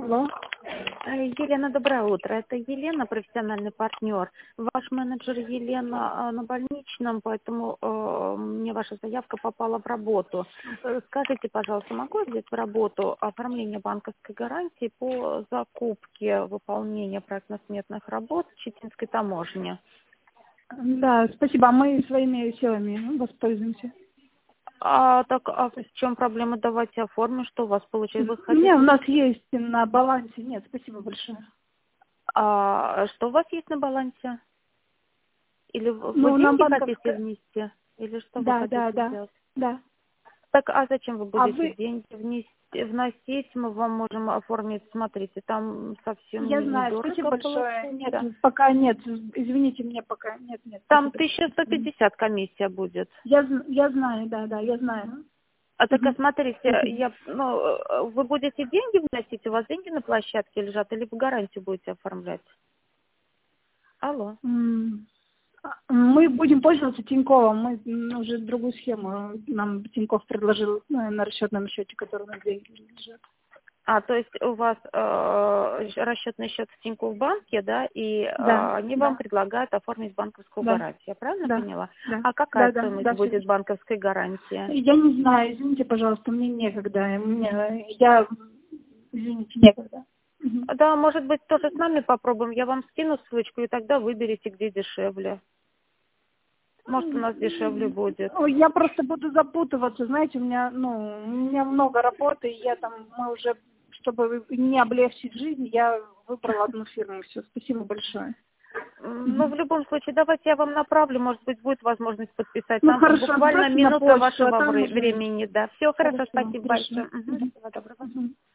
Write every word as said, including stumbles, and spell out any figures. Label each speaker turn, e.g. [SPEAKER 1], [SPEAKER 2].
[SPEAKER 1] Алло.
[SPEAKER 2] Э, Елена, доброе утро. Это Елена, профессиональный партнер. Ваш менеджер Елена э, на больничном, поэтому э, мне ваша заявка попала в работу. Э, Скажите, пожалуйста, могу я взять в работу оформление банковской гарантии по закупке выполнения проектно-сметных работ в Читинской таможне?
[SPEAKER 1] Да, спасибо. Мы своими силами воспользуемся.
[SPEAKER 2] А так, а в чем проблема? Давайте оформим, что у вас получается. Вы
[SPEAKER 1] Не, у
[SPEAKER 2] хотите,
[SPEAKER 1] нас есть на балансе. Нет, спасибо большое.
[SPEAKER 2] а, что у вас есть на балансе? Или вы вы
[SPEAKER 1] Ну, нам
[SPEAKER 2] деньги хотите
[SPEAKER 1] банковская...
[SPEAKER 2] внести? Или что вы
[SPEAKER 1] Да,
[SPEAKER 2] хотите
[SPEAKER 1] да, да,
[SPEAKER 2] сделать?
[SPEAKER 1] да.
[SPEAKER 2] Так, а зачем вы
[SPEAKER 1] А
[SPEAKER 2] будете
[SPEAKER 1] вы...
[SPEAKER 2] деньги внести, вносить? Мы вам можем оформить, смотрите, там совсем
[SPEAKER 1] Я
[SPEAKER 2] не-
[SPEAKER 1] знаю, спасибо
[SPEAKER 2] недорого
[SPEAKER 1] большое. Нет,
[SPEAKER 2] получается.
[SPEAKER 1] пока нет. Извините, мне пока нет, нет,
[SPEAKER 2] Там
[SPEAKER 1] спасибо.
[SPEAKER 2] тысяча сто пятьдесят комиссия будет.
[SPEAKER 1] Я, зн- я знаю, да, да, я знаю.
[SPEAKER 2] А так, а
[SPEAKER 1] Мгм.
[SPEAKER 2] смотрите,
[SPEAKER 1] Спасибо.
[SPEAKER 2] я, ну, э, вы будете деньги вносить, у вас деньги на площадке лежат, или вы гарантию будете оформлять? Алло.
[SPEAKER 1] М, а, Мы будем пользоваться Тиньковым. Мы м, уже другую схему нам Тиньков предложил э, на расчетном счете, который у нас деньги лежат.
[SPEAKER 2] А, то есть у вас э, расчетный счет в Тинькофф банке, да, и э,
[SPEAKER 1] Да,
[SPEAKER 2] они вам
[SPEAKER 1] да,
[SPEAKER 2] предлагают оформить банковскую
[SPEAKER 1] да,
[SPEAKER 2] гарантию. Я правильно
[SPEAKER 1] да,
[SPEAKER 2] поняла?
[SPEAKER 1] да,
[SPEAKER 2] А какая
[SPEAKER 1] да, да,
[SPEAKER 2] стоимость
[SPEAKER 1] да, все
[SPEAKER 2] будет
[SPEAKER 1] верно.
[SPEAKER 2] банковской гарантии?
[SPEAKER 1] Я не знаю, извините, пожалуйста, мне некогда. Мне, я, извините, некогда. Мгм.
[SPEAKER 2] Да, может быть, тоже с нами попробуем. Я вам скину ссылочку, и тогда выберите, где дешевле. Может, у нас дешевле будет.
[SPEAKER 1] Ой, я просто буду запутываться, знаете, у меня, ну, у меня много работы, и я там, мы уже, чтобы не облегчить жизнь, я выбрала одну фирму, все, спасибо большое.
[SPEAKER 2] М, Но в
[SPEAKER 1] Мгм.
[SPEAKER 2] любом случае, давайте я вам направлю, может быть, будет возможность подписать.
[SPEAKER 1] Ну,
[SPEAKER 2] Там
[SPEAKER 1] хорошо,
[SPEAKER 2] буквально
[SPEAKER 1] отправьте на
[SPEAKER 2] минута
[SPEAKER 1] почту, а
[SPEAKER 2] вашего
[SPEAKER 1] там
[SPEAKER 2] вре-
[SPEAKER 1] уже...
[SPEAKER 2] времени, да. Все, хорошо,
[SPEAKER 1] Хорошо,
[SPEAKER 2] спасибо
[SPEAKER 1] хорошо.
[SPEAKER 2] большое. Мгм,
[SPEAKER 1] Мгм.
[SPEAKER 2] всего доброго.
[SPEAKER 1] Мгм.